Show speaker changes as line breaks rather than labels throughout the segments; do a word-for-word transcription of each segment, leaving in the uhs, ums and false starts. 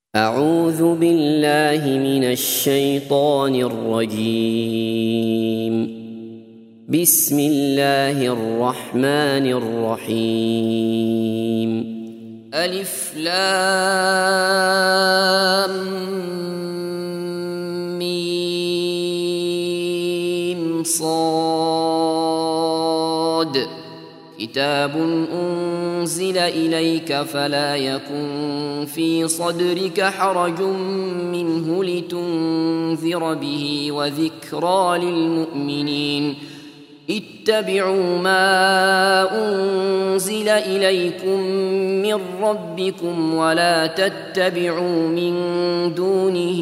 أعوذ بالله من الشيطان الرجيم. بسم الله الرحمن الرحيم. ألف لام ميم صاد. كتاب أنزل إليك فلا يكن في صدرك حرج منه لتنذر به وذكرى للمؤمنين. اتبعوا ما أنزل إليكم من ربكم ولا تتبعوا من دونه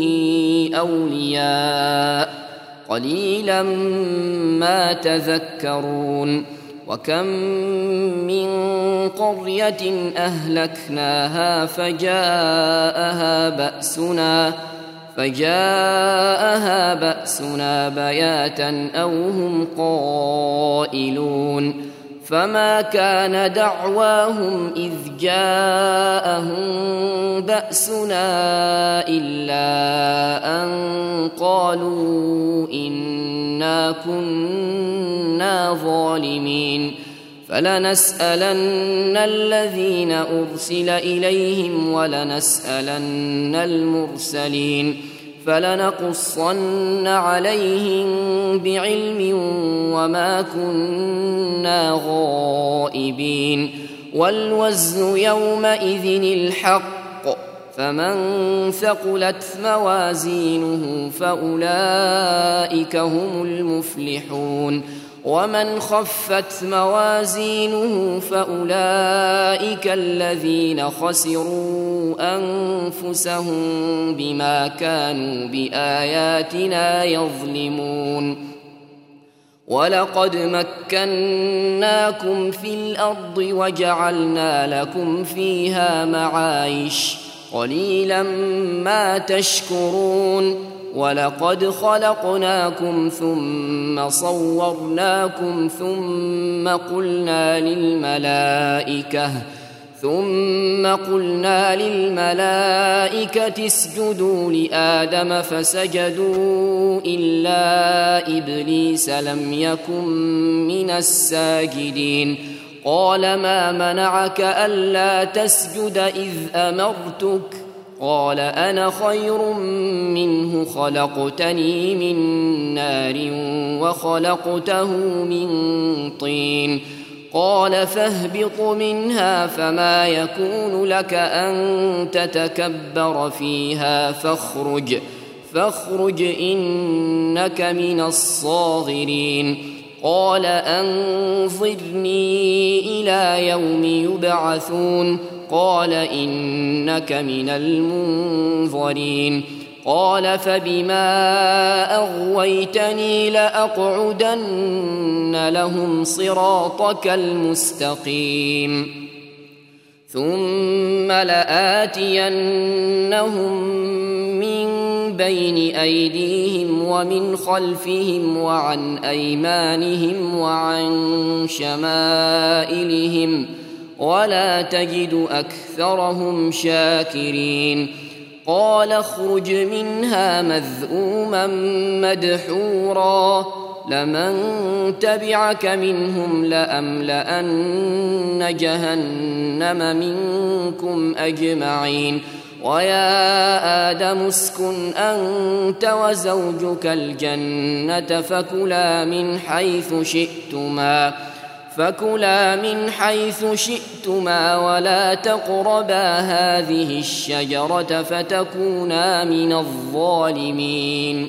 أولياء قليلا ما تذكرون. وكم من قرية أهلكناها فجاءها بأسنا فجاءها بأسنا بياتا أو هم قائلون. فما كان دعواهم إذ جاءهم بأسنا إلا أن قالوا إنا كنا ظالمين. فلنسألن الذين أرسل إليهم ولنسألن المرسلين فلنقصن عليهم بعلم وما كنا غائبين. والوزن يومئذ الحق فمن ثقلت موازينه فأولئك هم المفلحون ومن خفت موازينه فأولئك الذين خسروا أنفسهم بما كانوا بآياتنا يظلمون. ولقد مكناكم في الأرض وجعلنا لكم فيها معايش قليلا ما تشكرون. ولقد خلقناكم ثم صورناكم ثم قلنا للملائكة ثم قلنا للملائكة اسجدوا لآدم فسجدوا إلا إبليس لم يكن من الساجدين. قال ما منعك ألا تسجد إذ أمرتك؟ قال أنا خير منه خلقتني من نار وخلقته من طين. قال فاهبط منها فما يكون لك أن تتكبر فيها فاخرج فاخرج إنك من الصاغرين. قال أنظرني إلى يوم يبعثون. قال إنك من المنظرين. قال فبما أغويتني لأقعدن لهم صراطك المستقيم ثم لآتينهم من بين أيديهم ومن خلفهم وعن أيمانهم وعن شمائلهم ولا تجد أكثرهم شاكرين. قال اخرج منها مذءوما مدحورا لمن تبعك منهم لأملأن جهنم منكم أجمعين. ويا آدم اسكن أنت وزوجك الجنة فكلا من حيث شئتما فكلا من حيث شئتما ولا تقربا هذه الشجرة فتكونا من الظالمين.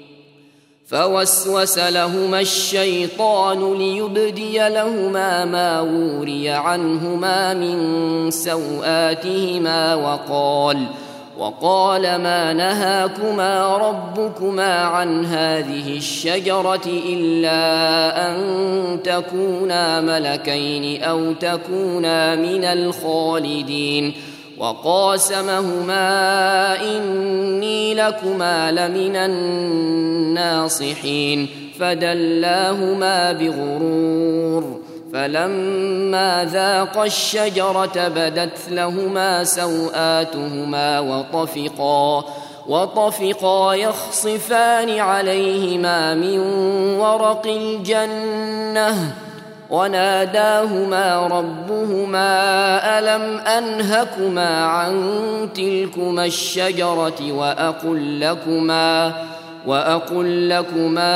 فوسوس لهما الشيطان ليبدي لهما ما وري عنهما من سوآتهما وقال وقال ما نهاكما ربكما عن هذه الشجرة إلا أن تكونا ملكين أو تكونا من الخالدين. وقاسمهما إني لكما لمن الناصحين فدلاهما بغرور فلما ذاقا الشجرة بدت لهما سوآتهما وطفقا وطفقا يخصفان عليهما من ورق الجنة وناداهما ربهما ألم أنهكما عن تلكما الشجرة وأقل لكما وأقل لكما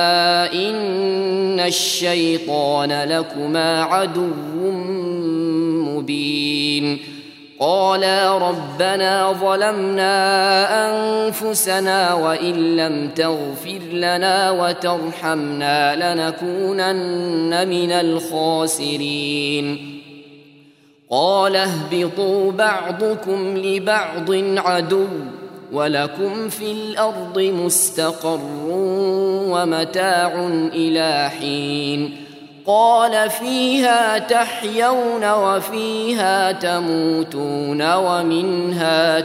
إن الشيطان لكما عدو مبين قالا ربنا ظلمنا أنفسنا وإن لم تغفر لنا وترحمنا لنكونن من الخاسرين قال اهبطوا بعضكم لبعض عدو ولكم في الأرض مستقر ومتاع إلى حين قال فيها تحيون وفيها تموتون ومنها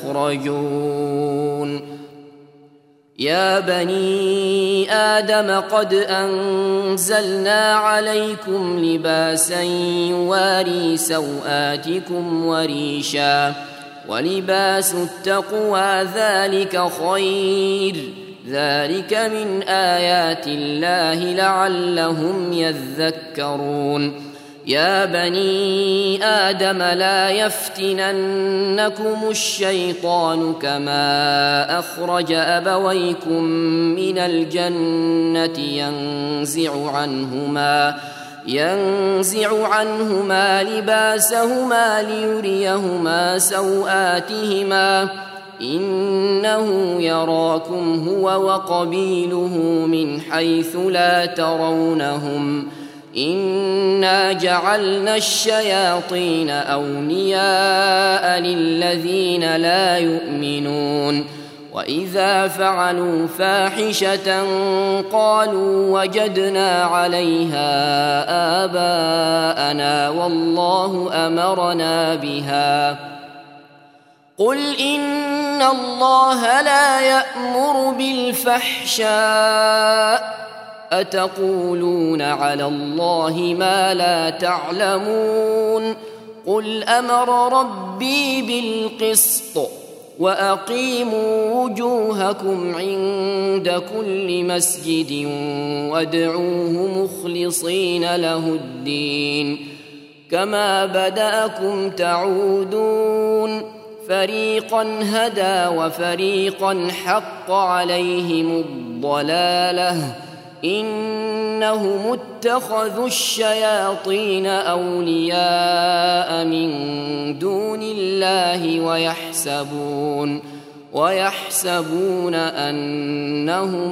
تخرجون يا بني آدم قد أنزلنا عليكم لباسا يواري سوآتكم وريشا ولباس التقوى ذلك خير ذلك من آيات الله لعلهم يذكرون يا بني آدم لا يفتننكم الشيطان كما أخرج أبويكم من الجنة ينزع عنهما ينزع عنهما لباسهما ليريهما سوآتهما إنه يراكم هو وقبيله من حيث لا ترونهم إنا جعلنا الشياطين أولياء للذين لا يؤمنون وإذا فعلوا فاحشة قالوا وجدنا عليها آباءنا والله أمرنا بها قل إن الله لا يأمر بالفحشاء أتقولون على الله ما لا تعلمون قل أمر ربي بالقسط وأقيموا وجوهكم عند كل مسجد وادعوه مخلصين له الدين كما بدأكم تعودون فريقا هدى وفريقا حق عليهم الضلالة إنهم اتخذوا الشياطين أولياء من دون الله ويحسبون ويحسبون أنهم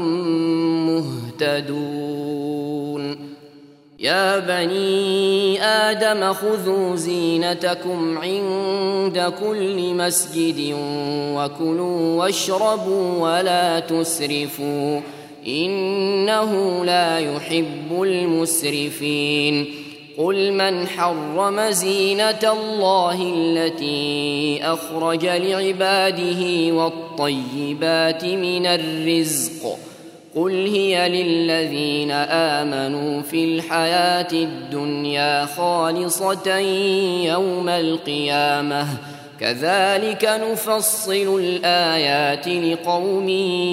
مهتدون يا بني آدم خذوا زينتكم عند كل مسجد وكلوا واشربوا ولا تسرفوا إنه لا يحب المسرفين قل من حرم زينة الله التي أخرج لعباده والطيبات من الرزق قل هي للذين آمنوا في الحياة الدنيا خالصة يوم القيامة كذلك نفصل الآيات لقوم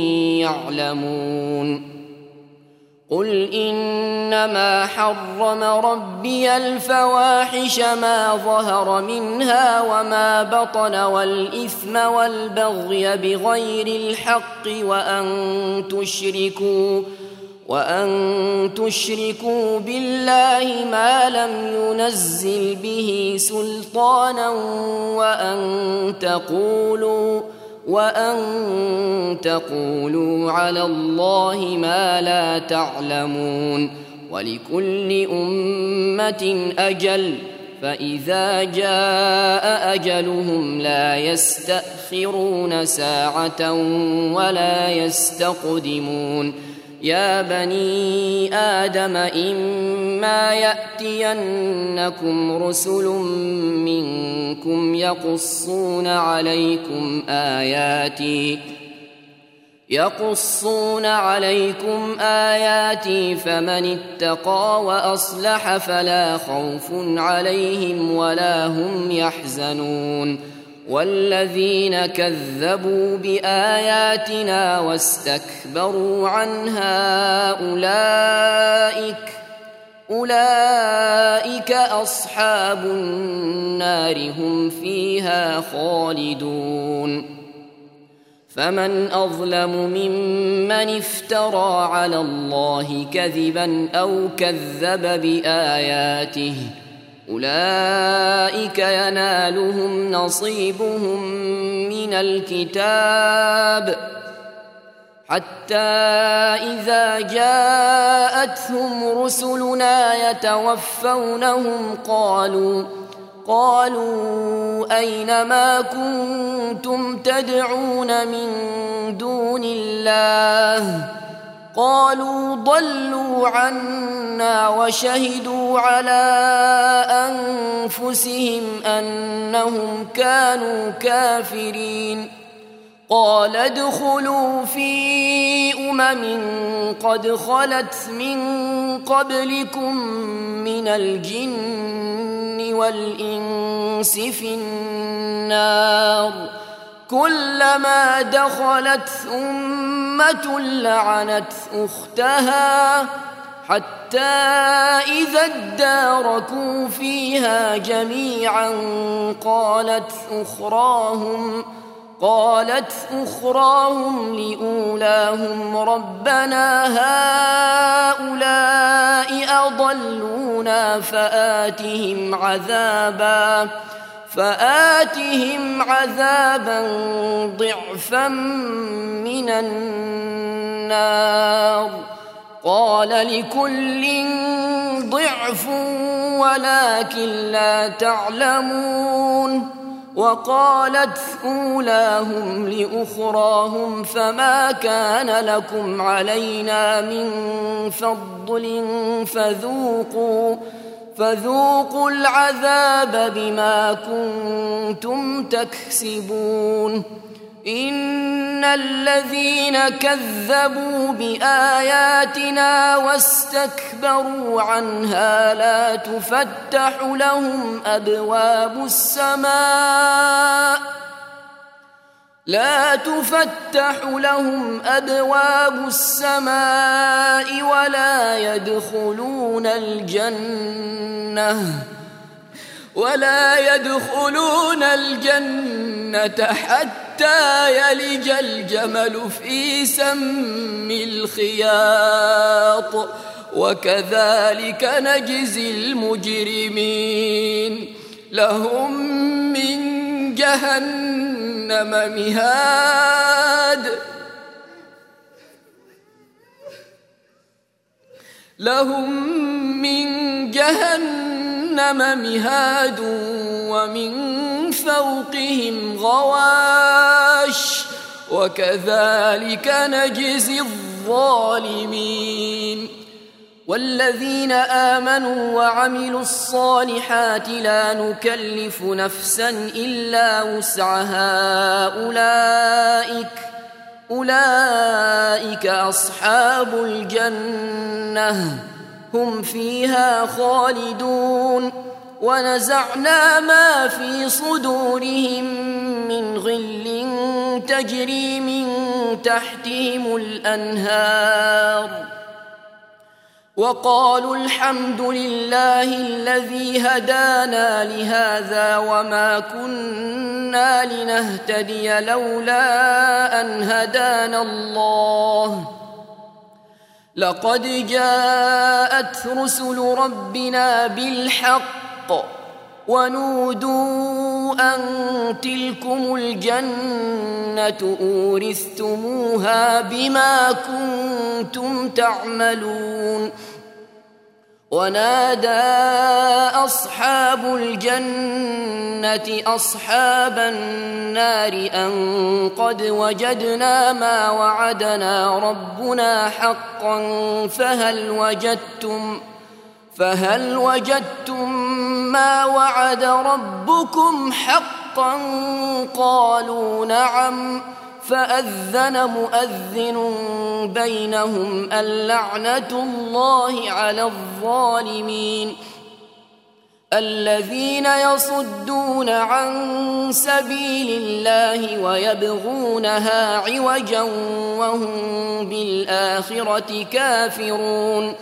يعلمون قل إنما حرم ربي الفواحش ما ظهر منها وما بطن والإثم والبغي بغير الحق وأن تشركوا وأن تشركوا بالله ما لم ينزل به سلطانا وأن تقولوا وأن تقولوا على الله ما لا تعلمون ولكل أمة أجل فإذا جاء أجلهم لا يستأخرون ساعة ولا يستقدمون يا بني آدم إما يأتينكم رسل منكم يقصون عليكم آياتي يقصون عليكم آياتي فمن اتقى وأصلح فلا خوف عليهم ولا هم يحزنون والذين كذبوا بآياتنا واستكبروا عنها أولئك أولئك أصحاب النار هم فيها خالدون فمن أظلم ممن افترى على الله كذبا أو كذب بآياته أولئك ينالهم نصيبهم من الكتاب حتى إذا جاءتهم رسلنا يتوفونهم قالوا قالوا أين ما كنتم تدعون من دون الله قالوا ضلوا عنا وشهدوا على أنفسهم أنهم كانوا كافرين قال ادخلوا في أمم قد خلت من قبلكم من الجن والإنس في النار كلما دخلت أمة لعنت أختها حتى إذا اداركوا فيها جميعا قالت أخراهم قالت أخراهم لأولاهم ربنا هؤلاء أضلونا فآتهم عذابا فآتهم عذابا ضعفا من النار قال لكل ضعف ولكن لا تعلمون وقالت أولاهم لأخراهم فما كان لكم علينا من فضل فذوقوا فذوقوا العذاب بما كنتم تكسبون إن الذين كذبوا بآياتنا واستكبروا عنها لا تفتح لهم أبواب السماء لا تفتح لهم أبواب السماء ولا يدخلون الجنة ولا يدخلون الجنة حتى يلج الجمل في سم الخياط وكذلك نجزي المجرمين لهم من جهنم مهاد لهم من جهنم مهاد ومن فوقهم غواش وكذلك نجزي الظالمين والذين آمنوا وعملوا الصالحات لا نكلف نفسا إلا وسعها أولئك أولئك أصحاب الجنة هم فيها خالدون ونزعنا ما في صدورهم من غل تجري من تحتهم الأنهار وقالوا الحمد لله الذي هدانا لهذا وما كنا لنهتدي لولا أن هدانا الله لقد جاءت رسل ربنا بالحق ونودوا أن تلكم الجنة أورثتموها بما كنتم تعملون ونادى أصحاب الجنة أصحاب النار أن قد وجدنا ما وعدنا ربنا حقا فهل وجدتم فهل وجدتم ما وعد ربكم حقا قالوا نعم فأذن مؤذن بينهم اللعنة الله على الظالمين الذين يصدون عن سبيل الله ويبغونها عوجا وهم بالآخرة كافرون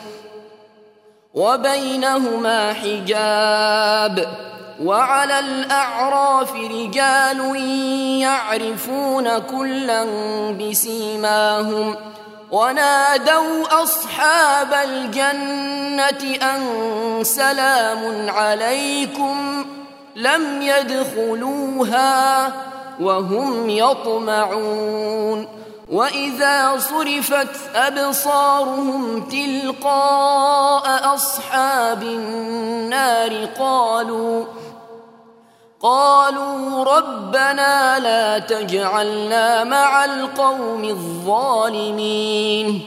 وبينهما حجاب وعلى الأعراف رجال يعرفون كلا بسيماهم ونادوا أصحاب الجنة أن سلام عليكم لم يدخلوها وهم يطمعون وإذا صرفت أبصارهم تلقاء أصحاب النار قالوا قالوا ربنا لا تجعلنا مع القوم الظالمين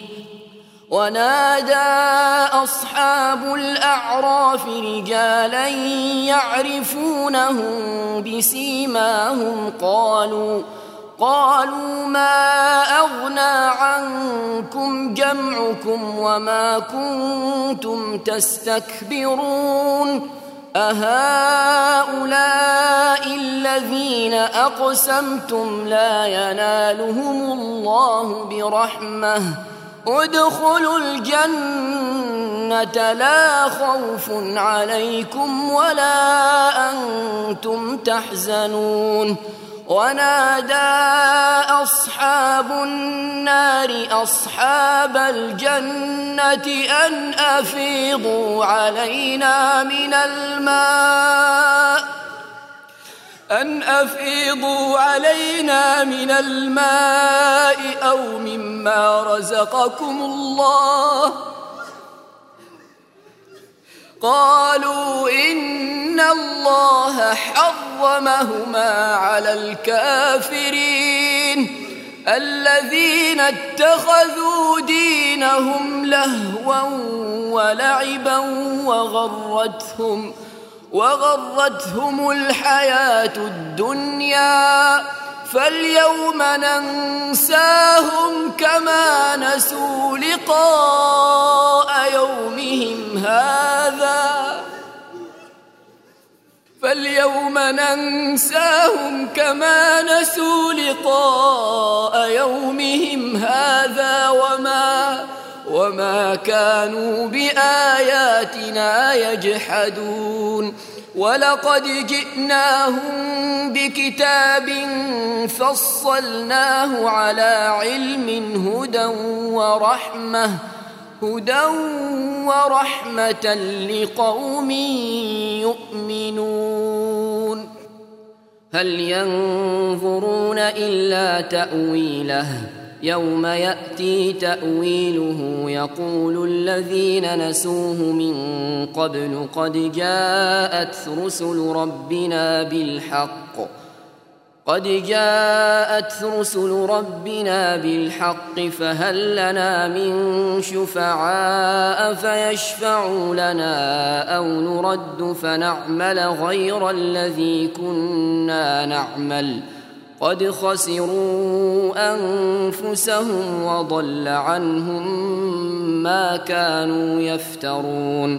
ونادى أصحاب الأعراف رجالا يعرفونهم بسيماهم قالوا قالوا ما أغنى عنكم جمعكم وما كنتم تستكبرون أهؤلاء الذين أقسمتم لا ينالهم الله برحمة ادخلوا الجنة لا خوف عليكم ولا أنتم تحزنون ونادى أصحاب النار أصحاب الجنة أن أفيضوا علينا من الماء أن أفيضوا علينا من الماء أو مما رزقكم الله قالوا إن الله حرمهما على الكافرين الذين اتخذوا دينهم لهوا ولعبا وغرتهم وغرتهم الحياة الدنيا فاليوم ننساهم كما نسوا لقاء يومهم هذا فاليوم ننساهم كما نسوا لقاء يومهم هذا وما وما كانوا بآياتنا يجحدون ولقد جئناهم بكتاب فصلناه على علم هدى ورحمة هدى ورحمة لقوم يؤمنون هل ينظرون إلا تأويله يوم يأتي تأويله يقول الذين نسوه من قبل قد جاءت رسل ربنا بالحق قد جاءت رسل ربنا بالحق فهل لنا من شفعاء فيشفعوا لنا أو نرد فنعمل غير الذي كنا نعمل قد خسروا أنفسهم وضل عنهم ما كانوا يفترون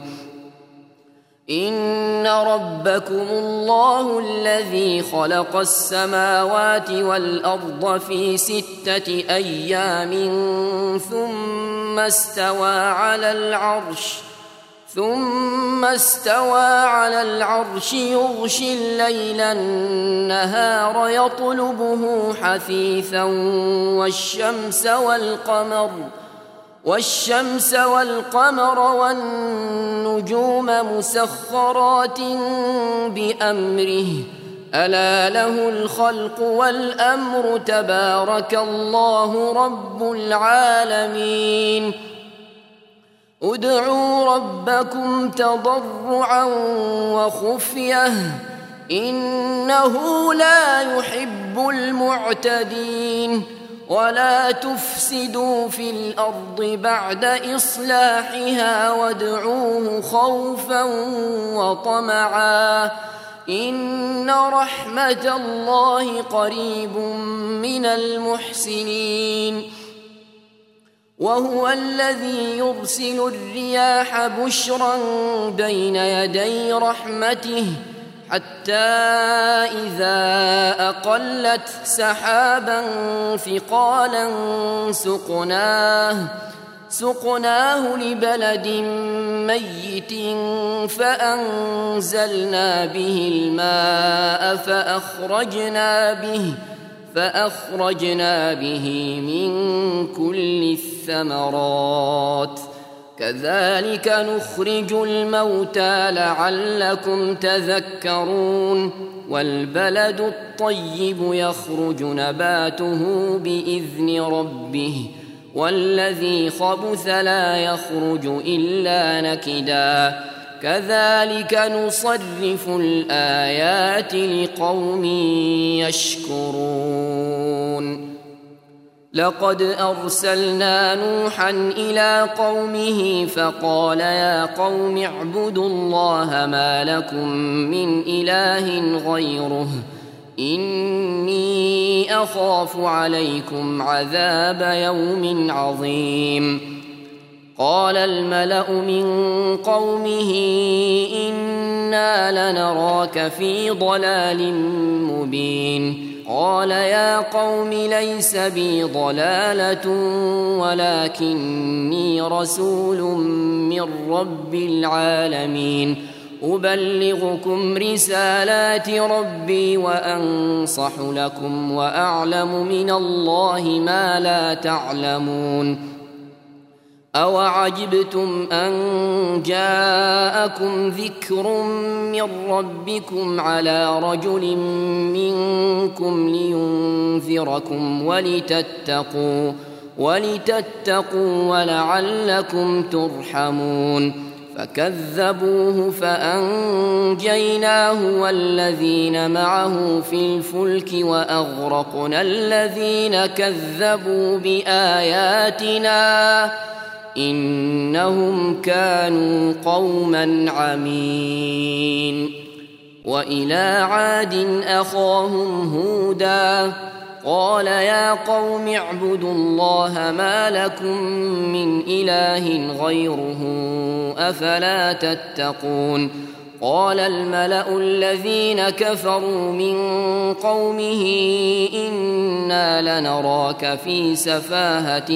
إن ربكم الله الذي خلق السماوات والأرض في ستة أيام ثم استوى على العرش ثم استوى على العرش يغشي الليل النهار يطلبه حثيثا والشمس والقمر والشمس والقمر والنجوم مسخرات بأمره ألا له الخلق والأمر تبارك الله رب العالمين ادعوا ربكم تضرعا وخفية إنه لا يحب المعتدين ولا تفسدوا في الأرض بعد إصلاحها وادعوه خوفا وطمعا إن رحمة الله قريب من المحسنين وهو الذي يرسل الرياح بشرا بين يدي رحمته حتى إذا أقلت سحابا ثقالا سقناه سقناه لبلد ميت فأنزلنا به الماء فأخرجنا به فأخرجنا به من كل الثمرات كذلك نخرج الموتى لعلكم تذكرون والبلد الطيب يخرج نباته بإذن ربه والذي خبث لا يخرج إلا نكدا كذلك نصرف الآيات لقوم يشكرون لقد أرسلنا نوحا إلى قومه فقال يا قوم اعبدوا الله ما لكم من إله غيره إني أخاف عليكم عذاب يوم عظيم قال الملأ من قومه إنا لنراك في ضلال مبين قال يا قوم ليس بي ضلالة ولكني رسول من رب العالمين أبلغكم رسالات ربي وأنصح لكم وأعلم من الله ما لا تعلمون أوعجبتم أن جاءكم ذكر من ربكم على رجل منكم لينذركم ولتتقوا ولتتقوا ولعلكم ترحمون فكذبوه فأنجيناه والذين معه في الفلك وأغرقنا الذين كذبوا بآياتنا إنهم كانوا قوما عمين وإلى عاد أخاهم هودا قال يا قوم اعبدوا الله ما لكم من إله غيره أفلا تتقون قال الملأ الذين كفروا من قومه إنا لنراك في سفاهة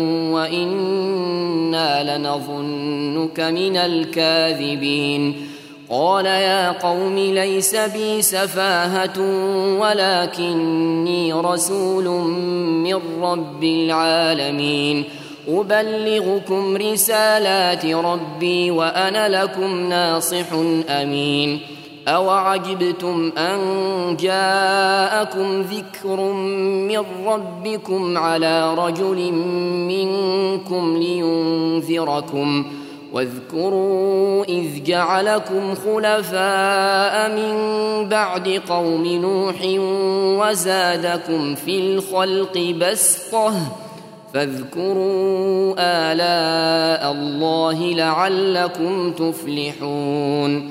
وإنا لنظنك من الكاذبين قال يا قوم ليس بي سفاهة ولكني رسول من رب العالمين أبلغكم رسالات ربي وأنا لكم ناصح أمين أوعجبتم أن جاءكم ذكر من ربكم على رجل منكم لينذركم واذكروا إذ جعلكم خلفاء من بعد قوم نوح وزادكم في الخلق بسطة فاذكروا آلاء الله لعلكم تفلحون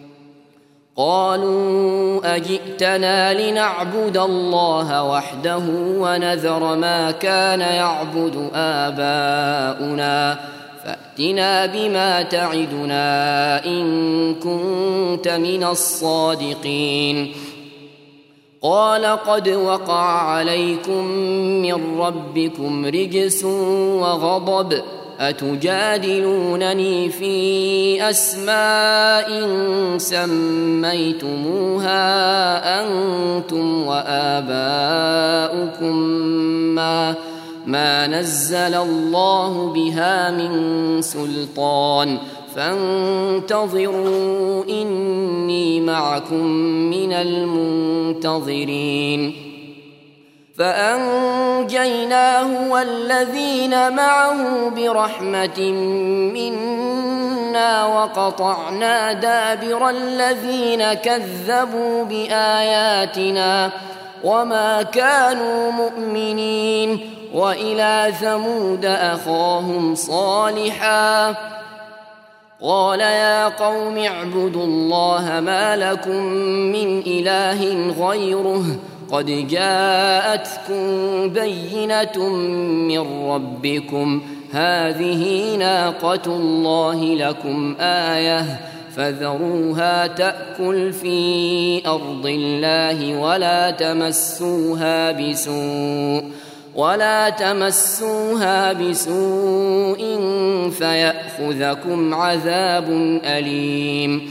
قالوا أجئتنا لنعبد الله وحده ونذر ما كان يعبد آباؤنا فأتنا بما تعدنا إن كنت من الصادقين قال قد وقع عليكم من ربكم رجس وغضب أتجادلونني في أسماء سميتموها أنتم وآباؤكم ما ما نزل الله بها من سلطان فانتظروا إني معكم من المنتظرين فأنجيناه والذين معه برحمة منا وقطعنا دابر الذين كذبوا بآياتنا وما كانوا مؤمنين وإلى ثمود أخاهم صالحا قال يا قوم اعبدوا الله ما لكم من إله غيره قد جاءتكم بينة من ربكم هذه ناقة الله لكم آية فذروها تأكل في أرض الله ولا تمسوها بسوء ولا تمسوها بسوء فيأخذكم عذاب أليم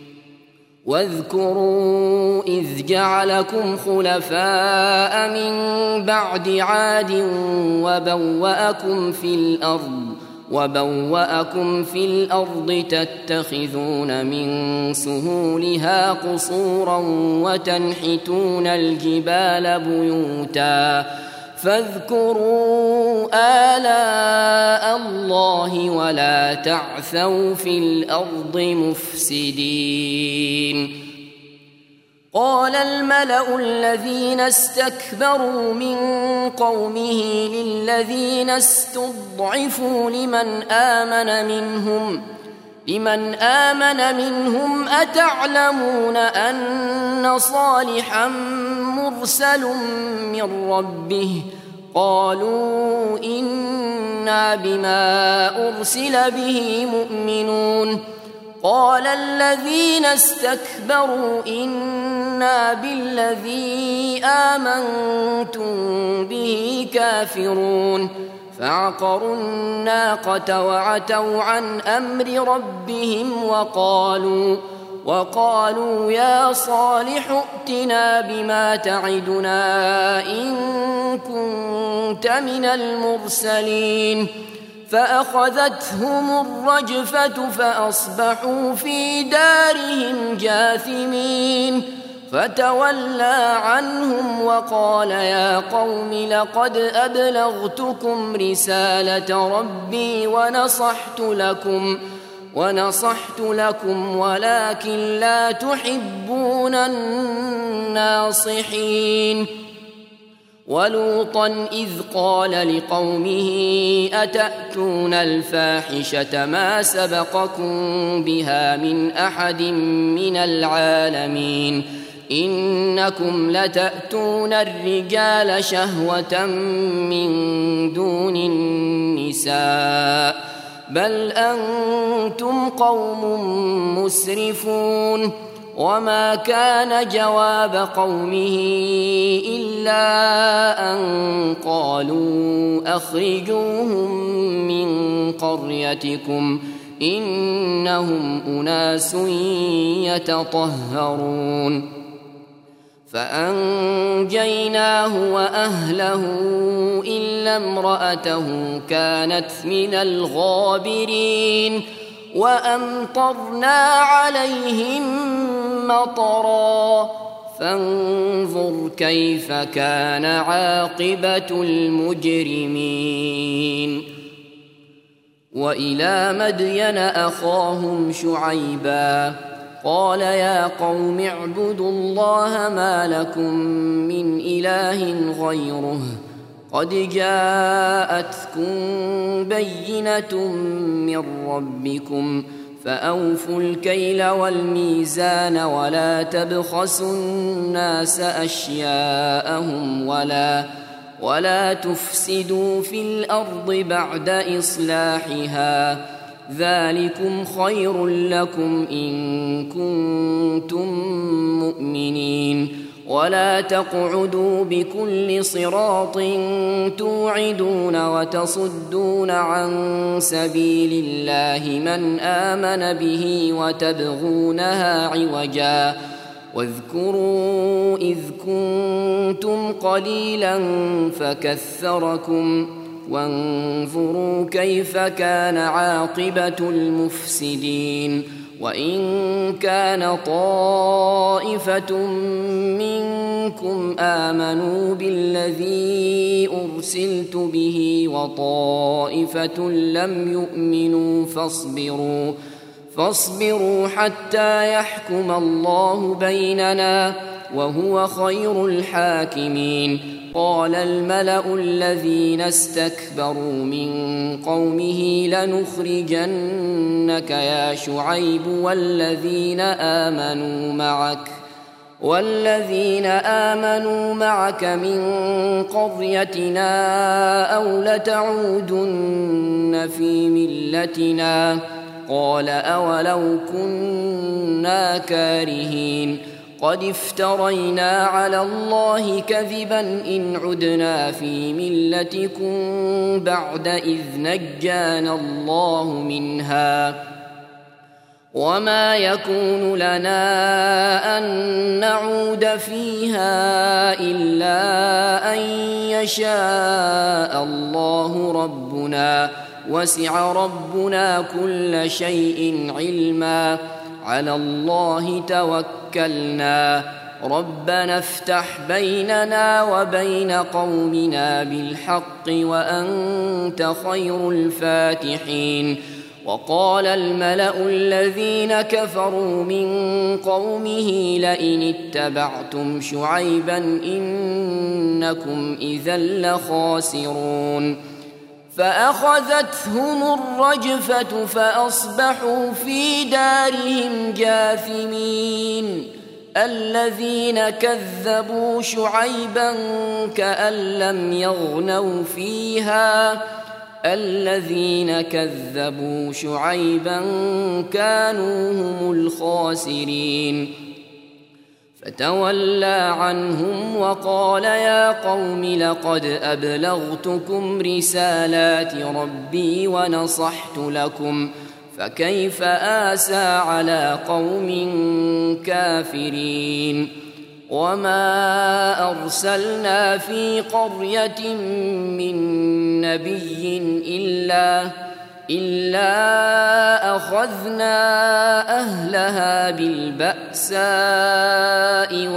واذكروا إذ جعلكم خلفاء من بعد عاد وبوأكم في الأرض وبوأكم في الأرض تتخذون من سهولها قصورا وتنحتون الجبال بيوتا فاذكروا آلاء الله ولا تعثوا في الأرض مفسدين. قال الملأ الذين استكبروا من قومه للذين استضعفوا لمن آمن منهم لمن آمن منهم أتعلمون أن صالحا مرسل من ربه قالوا إنا بما أرسل به مؤمنون قال الذين استكبروا إنا بالذي آمنتم به كافرون فعقروا الناقة وعتوا عن أمر ربهم وقالوا وقالوا يا صالح ائتنا بما تعدنا إن كنت من المرسلين فأخذتهم الرجفة فأصبحوا في دارهم جاثمين فتولى عنهم وقال يا قوم لقد أبلغتكم رسالة ربي ونصحت لكم ونصحت لكم ولكن لا تحبون الناصحين. ولوطا إذ قال لقومه أتأتون الفاحشة ما سبقكم بها من أحد من العالمين إنكم لتأتون الرجال شهوة من دون النساء بل أنتم قوم مسرفون. وما كان جواب قومه إلا أن قالوا أخرجوهم من قريتكم إنهم أناس يتطهرون فأنجيناه وأهله إلا امرأته كانت من الغابرين وأمطرنا عليهم مطرا فانظر كيف كان عاقبة المجرمين. وإلى مدين أخاهم شعيبا قال يا قوم اعبدوا الله ما لكم من إله غيره قد جاءتكم بينة من ربكم فأوفوا الكيل والميزان ولا تبخسوا الناس أشياءهم ولا ولا تفسدوا في الأرض بعد إصلاحها ذلكم خير لكم إن كنتم مؤمنين. ولا تقعدوا بكل صراط توعدون وتصدون عن سبيل الله من آمن به وتبغونها عوجا واذكروا إذ كنتم قليلا فكثركم وانظروا كيف كان عاقبة المفسدين. وإن كان طائفة منكم آمنوا بالذي أرسلت به وطائفة لم يؤمنوا فاصبروا فاصبروا حتى يحكم الله بيننا وهو خير الحاكمين. قال الملأ الذين استكبروا من قومه لنخرجنك يا شعيب والذين آمنوا معك والذين آمنوا معك من قريتنا أو لتعودن في ملتنا. قال أولو كنا كارهين قد افترينا على الله كذبا إن عدنا في ملتكم بعد إذ نجانا الله منها وما يكون لنا أن نعود فيها إلا أن يشاء الله ربنا وسع ربنا كل شيء علما على الله توكلنا ربنا افتح بيننا وبين قومنا بالحق وأنت خير الفاتحين. وقال الملأ الذين كفروا من قومه لئن اتبعتم شعيبا إنكم إذا لخاسرون. فأخذتهم الرجفة فأصبحوا في دارهم جاثمين. الذين كذبوا شعيبا كأن لم يغنوا فيها الذين كذبوا شعيبا كانوا هم الخاسرين. فتولى عنهم وقال يا قوم لقد أبلغتكم رسالات ربي ونصحت لكم فكيف آسى على قوم كافرين. وما أرسلنا في قرية من نبي إلا إلا أخذنا أهلها بالبأساء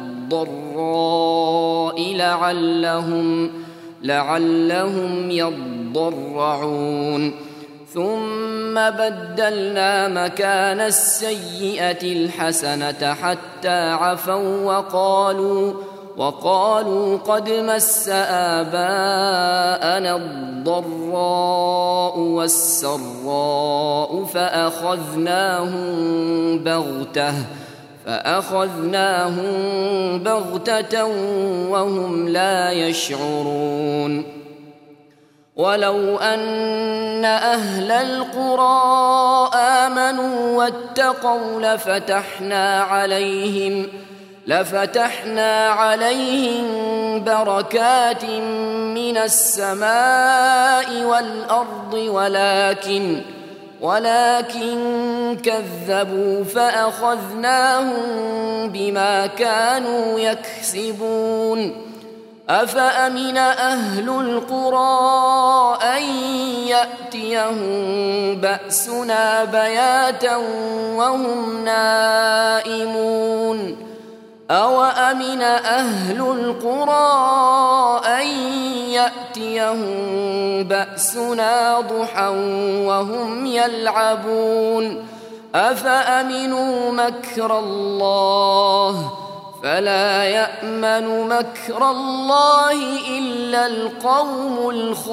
والضراء لعلهم لعلهم يضرعون. ثم بدلنا مكان السيئة الحسنة حتى عفوا وقالوا وقالوا قد مس آباءنا الضراء والسراء فأخذناهم بغتة فأخذناهم بغتة وهم لا يشعرون. ولو أن أهل القرى آمنوا واتقوا لفتحنا عليهم لفتحنا عليهم بركات من السماء والأرض ولكن ولكن كذبوا فأخذناهم بما كانوا يكسبون. أفأمن أهل القرى أن يأتيهم بأسنا بياتا وهم نائمون أوأمن أهل القرى أن يأتيهم بأسنا ضحى وهم يلعبون أفأمنوا مكر الله فلا يأمن مكر الله إلا القوم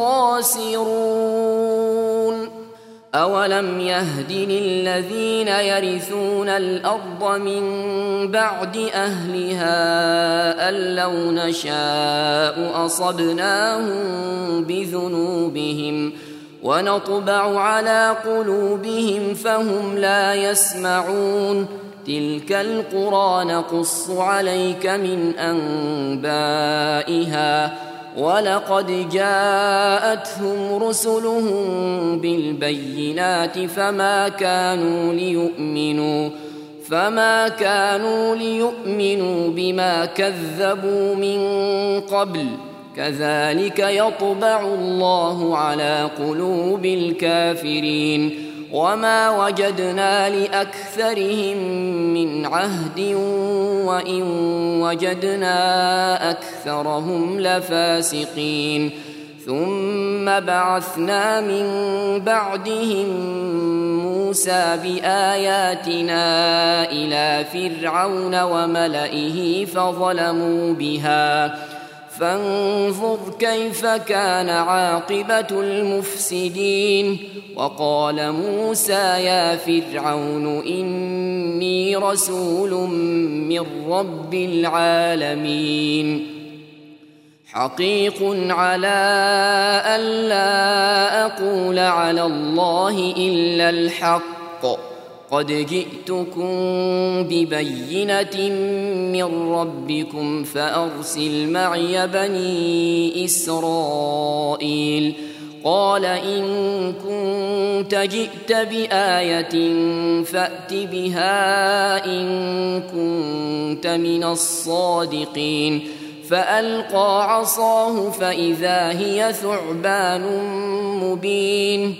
الخاسرون. أولم يهد للذين يرثون الأرض من بعد أهلها أن لو نشاء أصبناهم بذنوبهم ونطبع على قلوبهم فهم لا يسمعون. تلك القرى نقص عليك من أنبائها ولقد جاءتهم رسلهم بالبينات فما كانوا ليؤمنوا فما كانوا ليؤمنوا بما كذبوا من قبل كذلك يطبع الله على قلوب الكافرين. وما وجدنا لأكثرهم من عهد وإن وجدنا أكثرهم لفاسقين. ثم بعثنا من بعدهم موسى بآياتنا إلى فرعون وملئه فظلموا بها فانظر كيف كان عاقبة المفسدين. وقال موسى يا فرعون إني رسول من رب العالمين حقيق على ألا أقول على الله إلا الحق قد جئتكم ببينة من ربكم فأرسل معي بني إسرائيل. قال إن كنت جئت بآية فأت بها إن كنت من الصادقين. فألقى عصاه فإذا هي ثعبان مبين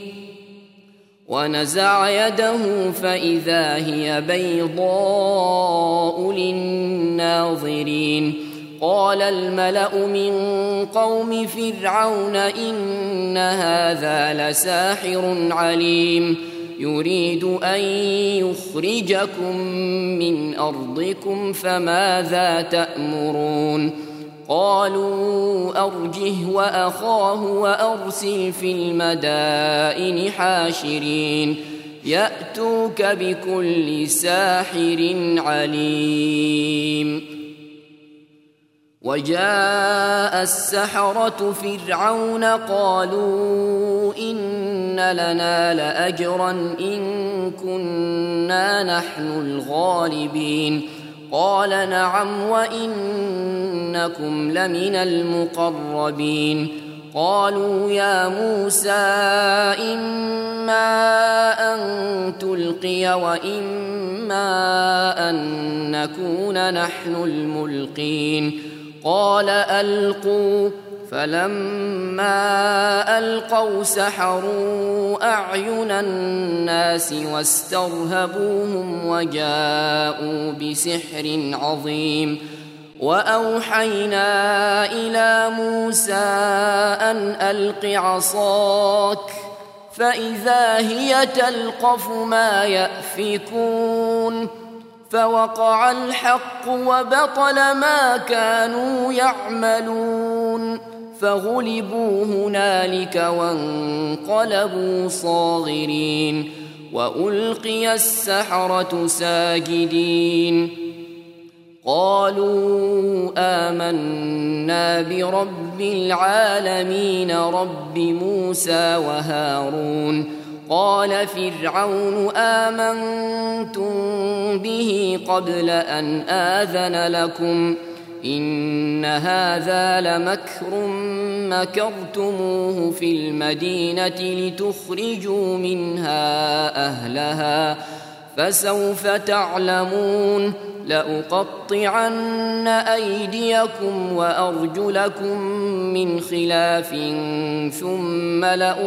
ونزع يده فإذا هي بيضاء للناظرين. قال الملأ من قوم فرعون إن هذا لساحر عليم يريد أن يخرجكم من أرضكم فماذا تأمرون. قالوا أرجه وأخاه وأرسل في المدائن حاشرين يأتوك بكل ساحر عليم. وجاء السحرة فرعون قالوا إن لنا لأجرا إن كنا نحن الغالبين. قال نعم وإنكم لمن المقربين. قالوا يا موسى إما أن تلقي وإما أن نكون نحن الملقين. قال ألقوا فلما ألقوا سحروا أعين الناس واسترهبوهم وجاءوا بسحر عظيم. وأوحينا إلى موسى أن ألق عصاك فإذا هي تلقف ما يأفكون. فوقع الحق وبطل ما كانوا يعملون فغلبوا هنالك وانقلبوا صاغرين. وألقي السحرة ساجدين قالوا آمنا برب العالمين رب موسى وهارون. قال فرعون آمنتم به قبل أن آذن لكم إن هذا لمكر مكرتموه في المدينة لتخرجوا منها أهلها فسوف تعلمون. لأقطعن أيديكم وأرجلكم من خلاف ثم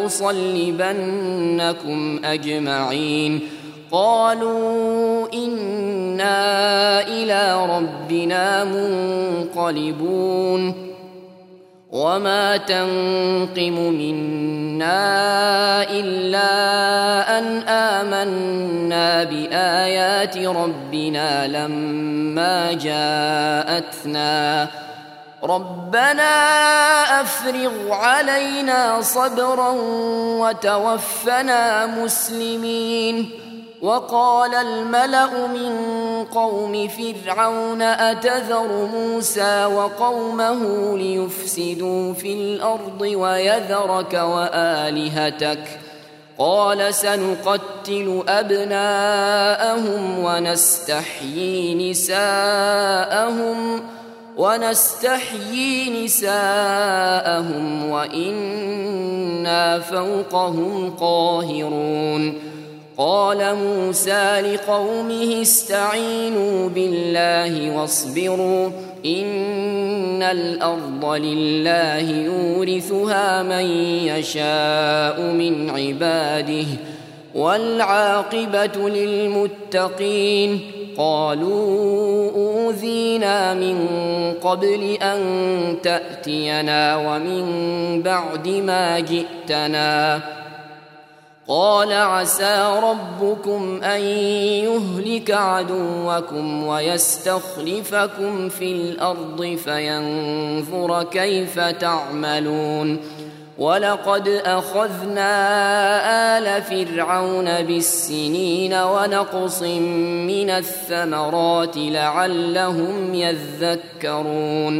لأصلبنكم أجمعين. قالوا إنا إلى ربنا منقلبون. وما تنقم منا إلا أن آمنا بآيات ربنا لما جاءتنا ربنا أفرغ علينا صبرا وتوفنا مسلمين. وقال الملأ من قوم فرعون أتذر موسى وقومه ليفسدوا في الأرض ويذرك وآلهتك قال سنقتل أبناءهم ونستحيي نساءهم ونستحيي نساءهم وإنا فوقهم قاهرون. قال موسى لقومه استعينوا بالله واصبروا إن الأرض لله يورثها من يشاء من عباده والعاقبة للمتقين. قالوا أوذينا من قبل أن تأتينا ومن بعد ما جئتنا قال عسى ربكم أن يهلك عدوكم ويستخلفكم في الأرض فينظر كيف تعملون ولقد أخذنا آل فرعون بالسنين ونقص من الثمرات لعلهم يذكرون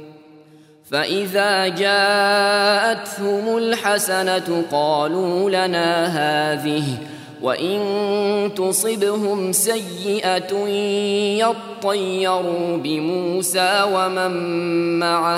فإذا جاءتهم الحسنة قالوا لنا هذه وإن تصبهم سيئة يطيروا بموسى ومن معه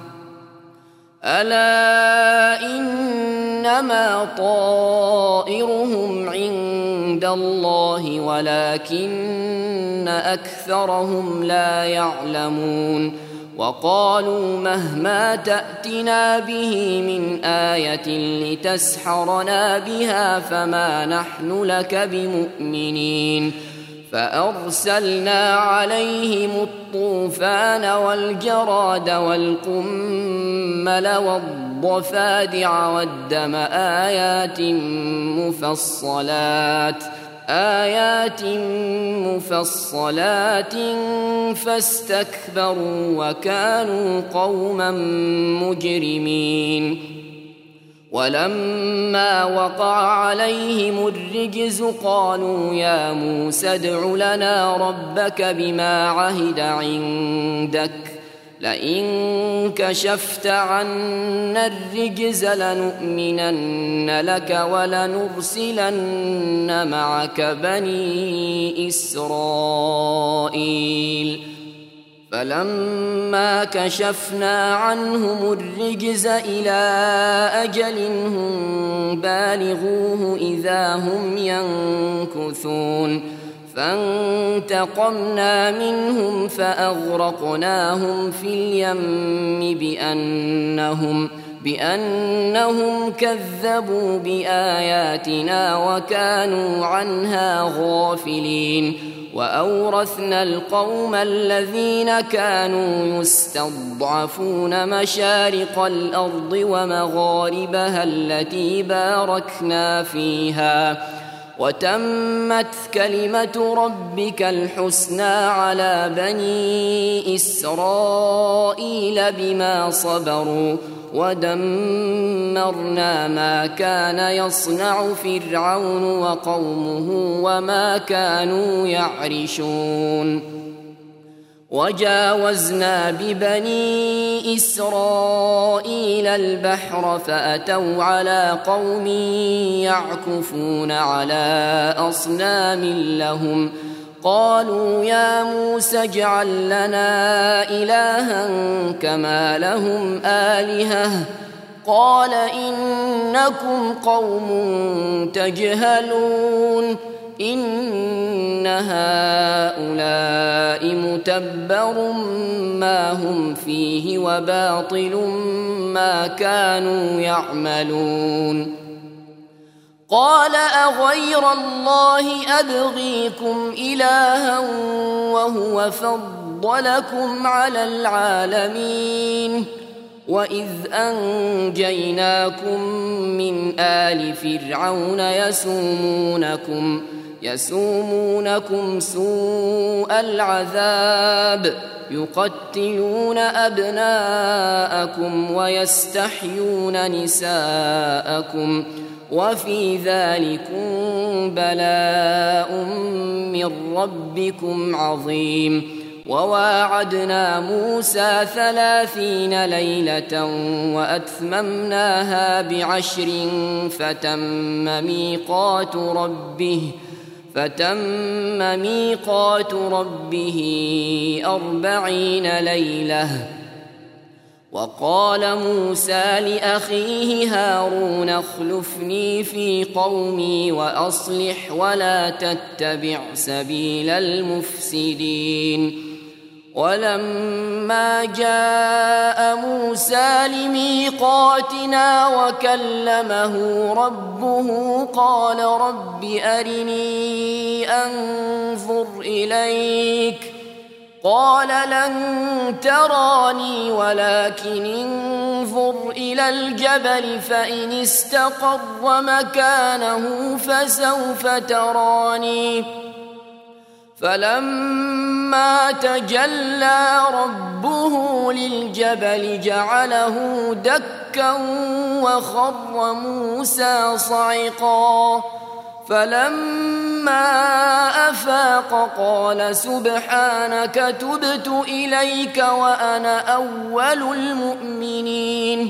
ألا إنما طائرهم عند الله ولكن أكثرهم لا يعلمون وقالوا مهما تأتنا به من آية لتسحرنا بها فما نحن لك بمؤمنين فأرسلنا عليهم الطوفان والجراد والقمل والضفادع والدم آيات مفصلات آيات مفصلات فاستكبروا وكانوا قوما مجرمين ولما وقع عليهم الرجز قالوا يا موسى ادع لنا ربك بما عهد عندك لئن كشفت عنا الرجز لنؤمنن لك ولنرسلن معك بني إسرائيل فلما كشفنا عنهم الرجز إلى أجل هم بالغوه إذا هم ينكثون فانتقمنا منهم فأغرقناهم في اليم بأنهم بأنهم كذبوا بآياتنا وكانوا عنها غافلين وأورثنا القوم الذين كانوا يستضعفون مشارق الأرض ومغاربها التي باركنا فيها وتمت كلمة ربك الحسنى على بني إسرائيل بما صبروا ودمرنا ما كان يصنع فرعون وقومه وما كانوا يعرشون وجاوزنا ببني إسرائيل البحر فأتوا على قوم يعكفون على أصنام لهم قالوا يا موسى اجعل لنا إلها كما لهم آلهة قال إنكم قوم تجهلون إن هؤلاء متبر ما هم فيه وباطل ما كانوا يعملون قال أغير الله أبغيكم إلها وهو فضلكم على العالمين وإذ أنجيناكم من آل فرعون يسومونكم يسومونكم سوء العذاب يقتلون أبناءكم ويستحيون نساءكم وفي ذلكم بلاء من ربكم عظيم وواعدنا موسى ثلاثين ليلة وأتممناها بعشر فتم ميقات ربه فتم ميقات ربه أربعين ليلة وقال موسى لأخيه هارون اخلفني في قومي وأصلح ولا تتبع سبيل المفسدين ولما جاء موسى لميقاتنا وكلمه ربه قال رب أرني أنظر إليك قال لن تراني ولكن انظر إلى الجبل فإن استقر مكانه فسوف تراني فلما تجلى ربه للجبل جعله دكا وخر موسى صعقا فلما أفاق قال سبحانك تبت إليك وأنا أول المؤمنين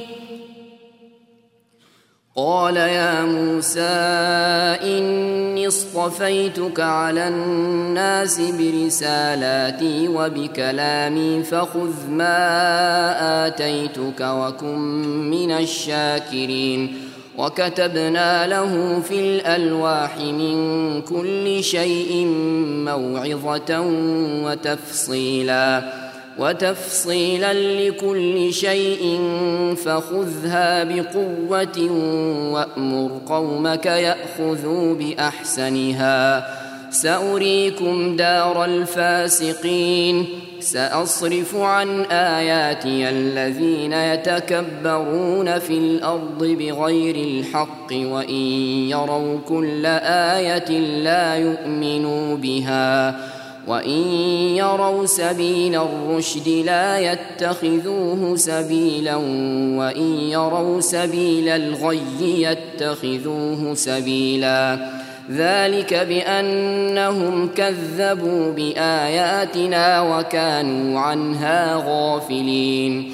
قال يا موسى إني اصطفيتك على الناس برسالاتي وبكلامي فخذ ما آتيتك وكن من الشاكرين وكتبنا له في الألواح من كل شيء موعظة وتفصيلا وتفصيلا لكل شيء فخذها بقوة وأمر قومك يأخذوا بأحسنها سأريكم دار الفاسقين سأصرف عن آياتي الذين يتكبرون في الأرض بغير الحق وإن يروا كل آية لا يؤمنوا بها وإن يروا سبيل الرشد لا يتخذوه سبيلا وإن يروا سبيل الغي يتخذوه سبيلا ذلك بأنهم كذبوا بآياتنا وكانوا عنها غافلين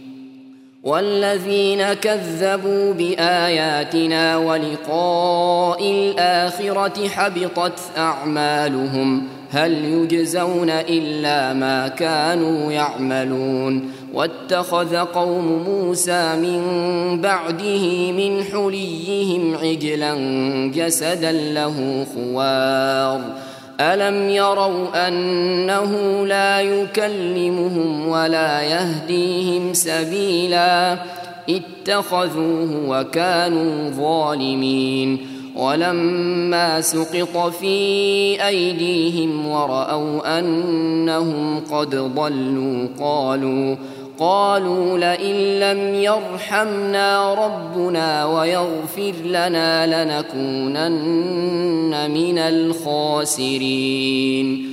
والذين كذبوا بآياتنا ولقاء الآخرة حبطت أعمالهم هل يجزون إلا ما كانوا يعملون واتخذ قوم موسى من بعده من حليهم عجلا جسدا له خوار ألم يروا أنه لا يكلمهم ولا يهديهم سبيلا اتخذوه وكانوا ظالمين ولما سقط في أيديهم ورأوا أنهم قد ضلوا قالوا قالوا لئن لم يرحمنا ربنا ويغفر لنا لنكونن من الخاسرين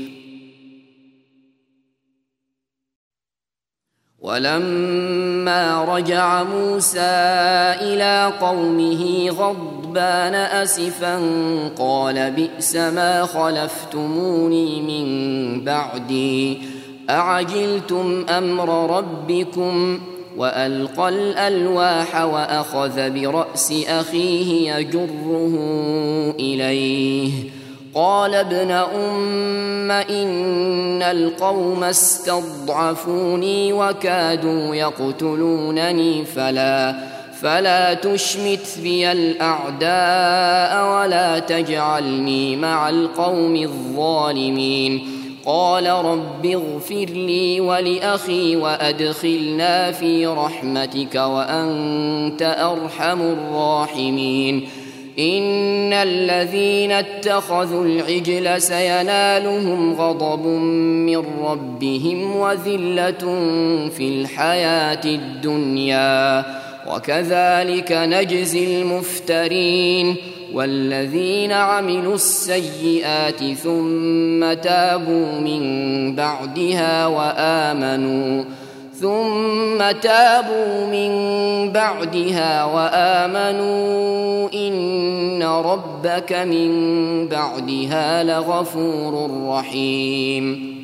ولما رجع موسى إلى قومه غضبان أسفا قال بئس ما خلفتموني من بعدي أعجلتم أمر ربكم وألقى الألواح وأخذ برأس أخيه يجره إليه قال ابن أم إن القوم استضعفوني وكادوا يقتلونني فلا فلا تشمت بي الأعداء ولا تجعلني مع القوم الظالمين قال رب اغفر لي ولأخي وأدخلنا في رحمتك وأنت أرحم الراحمين إن الذين اتخذوا العجل سينالهم غضب من ربهم وذلة في الحياة الدنيا وكذلك نجزي المفترين والذين عملوا السيئات ثم تابوا من بعدها وآمنوا ثم تابوا من بعدها وآمنوا إن ربك من بعدها لغفور رحيم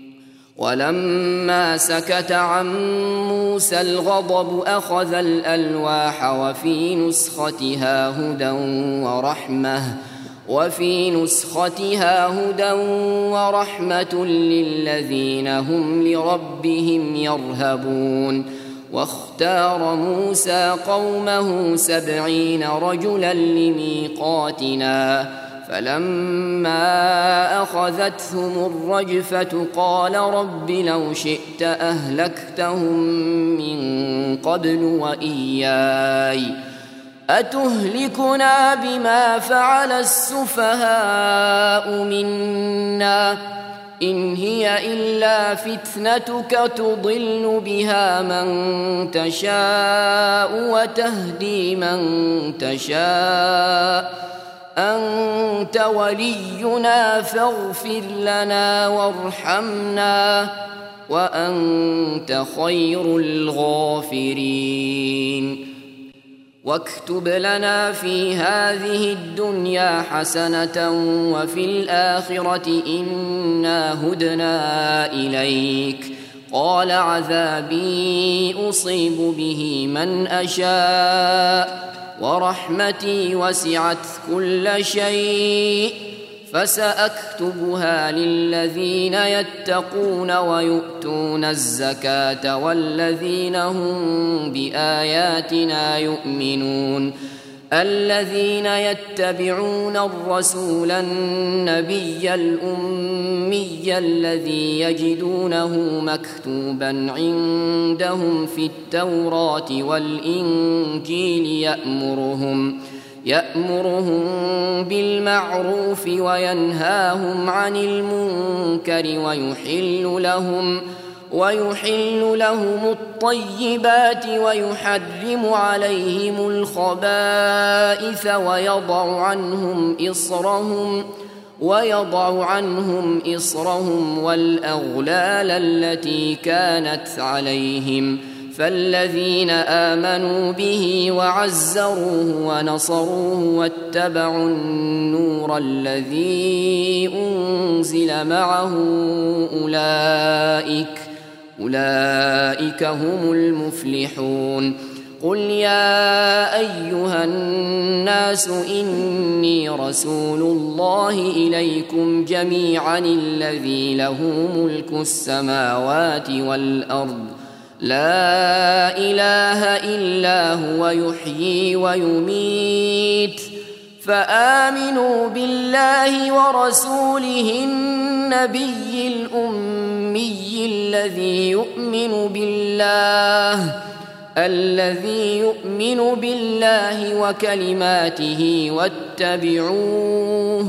ولما سكت عن موسى الغضب أخذ الألواح وفي نسختها هدى ورحمة وفي نسختها هدى ورحمة للذين هم لربهم يرهبون واختار موسى قومه سبعين رجلا لميقاتنا فلما أخذتهم الرجفة قال رب لو شئت أهلكتهم من قبل وإياي أتهلكنا بما فعل السفهاء منا إن هي إلا فتنتك تضل بها من تشاء وتهدي من تشاء أنت ولينا فاغفر لنا وارحمنا وأنت خير الغافرين واكتب لنا في هذه الدنيا حسنة وفي الآخرة إنا هدنا إليك قال عذابي أصيب به من أشاء ورحمتي وسعت كل شيء فسأكتبها للذين يتقون ويؤتون الزكاة والذين هم بآياتنا يؤمنون الذين يتبعون الرسول النبي الأمي الذي يجدونه مكتوبا عندهم في التوراة والإنجيل يأمرهم يأمرهم بالمعروف وينهاهم عن المنكر ويحل لهم ويحل لهم الطيبات ويحرم عليهم الخبائث ويضع عنهم إصرهم ويضع عنهم إصرهم والأغلال التي كانت عليهم فالذين آمنوا به وعزروه ونصروه واتبعوا النور الذي أنزل معه أولئك أولئك هم المفلحون قل يا أيها الناس إني رسول الله إليكم جميعا الذي له ملك السماوات والأرض لا إله إلا هو يحيي ويميت فآمنوا بالله ورسوله النبي الأمي الذي يؤمن بالله الذي يؤمن بالله وكلماته واتبعوه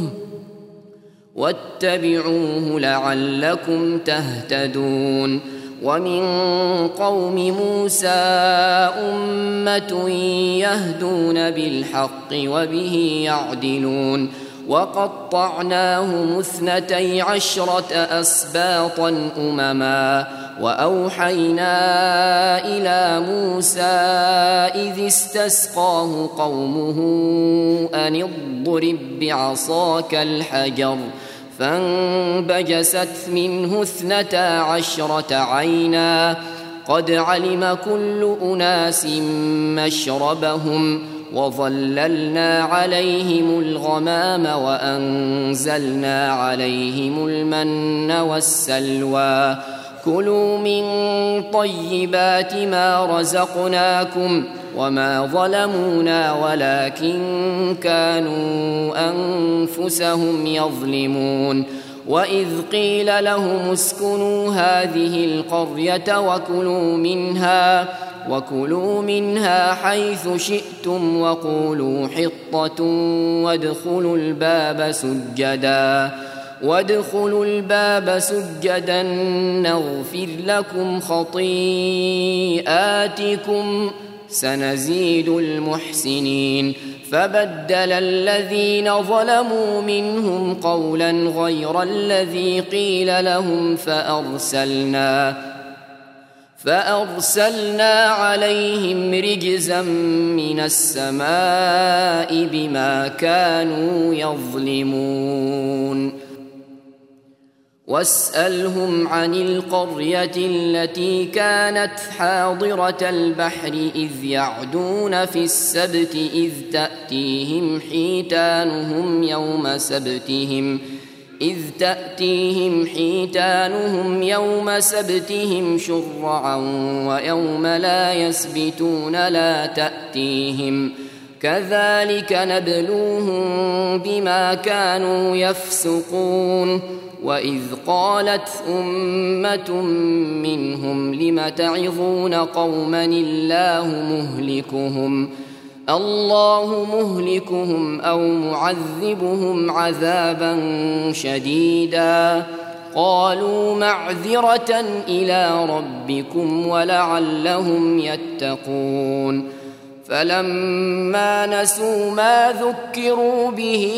واتبعوه لعلكم تهتدون ومن قوم موسى أمة يهدون بالحق وبه يعدلون وقطعناهم اثنتي عشرة أسباطا أمما وأوحينا إلى موسى إذ استسقاه قومه أن اضرب بعصاك الحجر فانبجست منه اثنتا عشرة عينا قد علم كل أناس مشربهم وظللنا عليهم الغمام وأنزلنا عليهم المن والسلوى كلوا من طيبات ما رزقناكم وما ظلمونا ولكن كانوا أنفسهم يظلمون وإذ قيل لهم اسكنوا هذه القرية وكلوا منها وكلوا منها حيث شئتم وقولوا حطة وادخلوا الباب سجدا وادخلوا الباب سجدا نغفر لكم خطيئاتكم سنزيد المحسنين فبدل الذين ظلموا منهم قولا غير الذي قيل لهم فأرسلنا فأرسلنا عليهم رجزا من السماء بما كانوا يظلمون واسألهم عن القرية التي كانت حاضرة البحر إذ يعدون في السبت إذ تأتيهم حيتانهم يوم سبتهم إذ تأتيهم حيتانهم يوم سبتهم شرعا ويوم لا يسبتون لا تأتيهم كذلك نبلوهم بما كانوا يفسقون وإذ قالت أمة منهم لم تعظون قوما الله مهلكهم الله مهلكهم أو معذبهم عذابا شديدا قالوا معذرة إلى ربكم ولعلهم يتقون فلما نسوا ما ذكروا به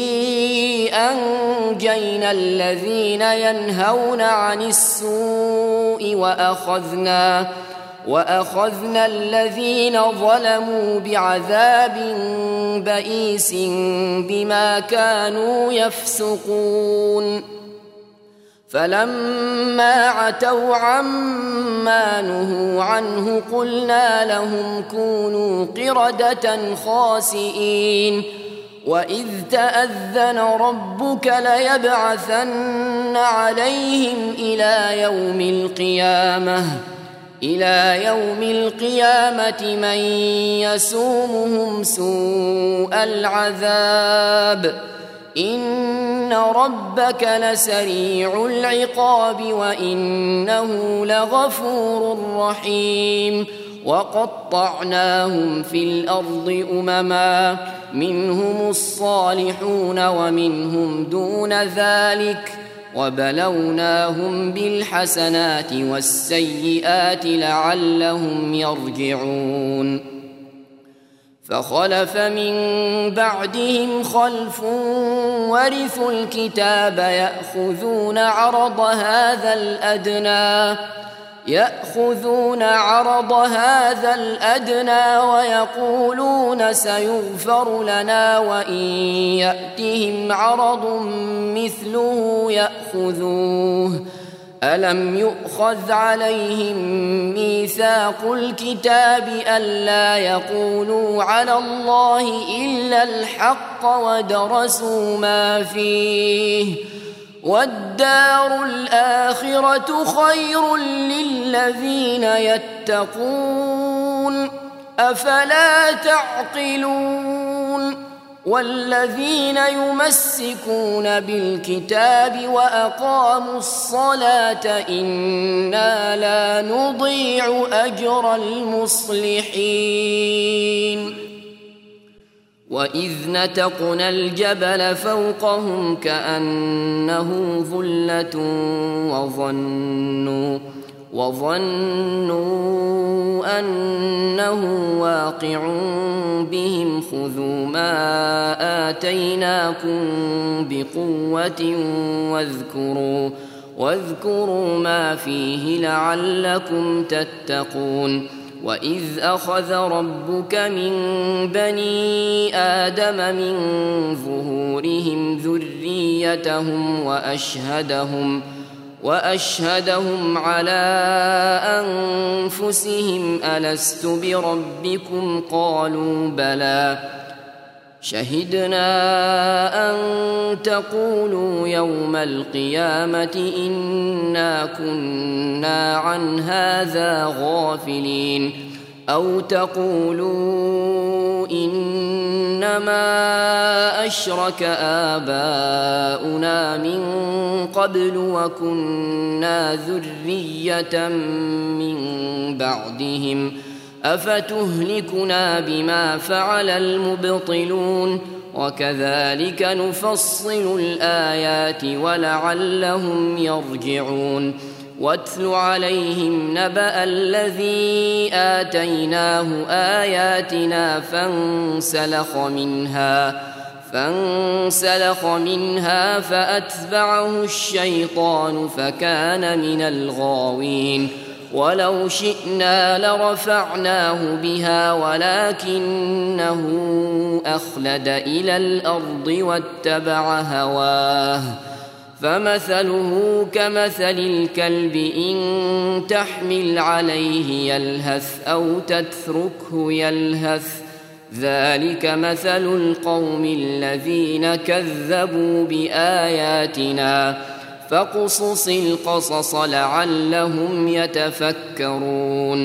أنجينا الذين ينهون عن السوء وأخذنا وأخذنا الذين ظلموا بعذاب بئيس بما كانوا يفسقون فلما عتوا عما نهوا عنه قلنا لهم كونوا قردة خاسئين وإذ تأذن ربك ليبعثن عليهم إلى يوم القيامة إلى يوم القيامة من يسومهم سوء العذاب إن ربك لسريع العقاب وإنه لغفور رحيم وقطعناهم في الأرض أمما منهم الصالحون ومنهم دون ذلك وبلوناهم بالحسنات والسيئات لعلهم يرجعون فخلف من بعدهم خلف ورثوا الكتاب يأخذون عرض هذا الأدنى يأخذون عرض هذا الأدنى ويقولون سيغفر لنا وإن يأتهم عرض مثله يأخذوه ألم يؤخذ عليهم ميثاق الكتاب ألا يقولوا على الله إلا الحق ودرسوا ما فيه والدار الآخرة خير للذين يتقون أفلا تعقلون والذين يمسكون بالكتاب وأقاموا الصلاة إنا لا نضيع أجر المصلحين وإذ نتقنا الجبل فوقهم كأنه ظلة وظنوا وظنوا أنه واقع بهم خذوا ما آتيناكم بقوة واذكروا واذكروا ما فيه لعلكم تتقون وإذ أخذ ربك من بني آدم من ظهورهم ذريتهم وأشهدهم وأشهدهم على أنفسهم ألست بربكم قالوا بلى شهدنا أن تقولوا يوم القيامة إنا كنا عن هذا غافلين أو تقولوا إنما أشرك آباؤنا من قبل وكنا ذرية من بعدهم أفتهلكنا بما فعل المبطلون وكذلك نفصل الآيات ولعلهم يرجعون واتل عليهم نبأ الذي آتيناه آياتنا فانسلخ منها فانسلخ منها فأتبعه الشيطان فكان من الغاوين ولو شئنا لرفعناه بها ولكنه أخلد إلى الأرض واتبع هواه فمثله كمثل الكلب إن تحمل عليه يلهث أو تتركه يلهث ذلك مثل القوم الذين كذبوا بآياتنا فاقصص القصص لعلهم يتفكرون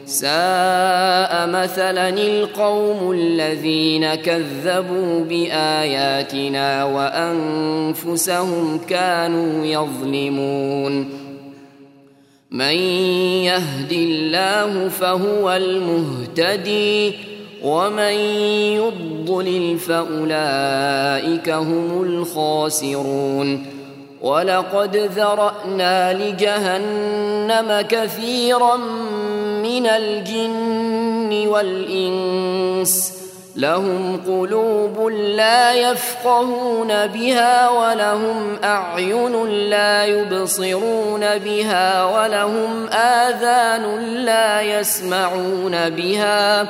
ساء مثلا القوم الذين كذبوا بآياتنا وأنفسهم كانوا يظلمون من يهد الله فهو المهتدي ومن يضلل فأولئك هم الخاسرون ولقد ذرأنا لجهنم كثيرا من الجن والإنس لهم قلوب لا يفقهون بها ولهم أعين لا يبصرون بها ولهم آذان لا يسمعون بها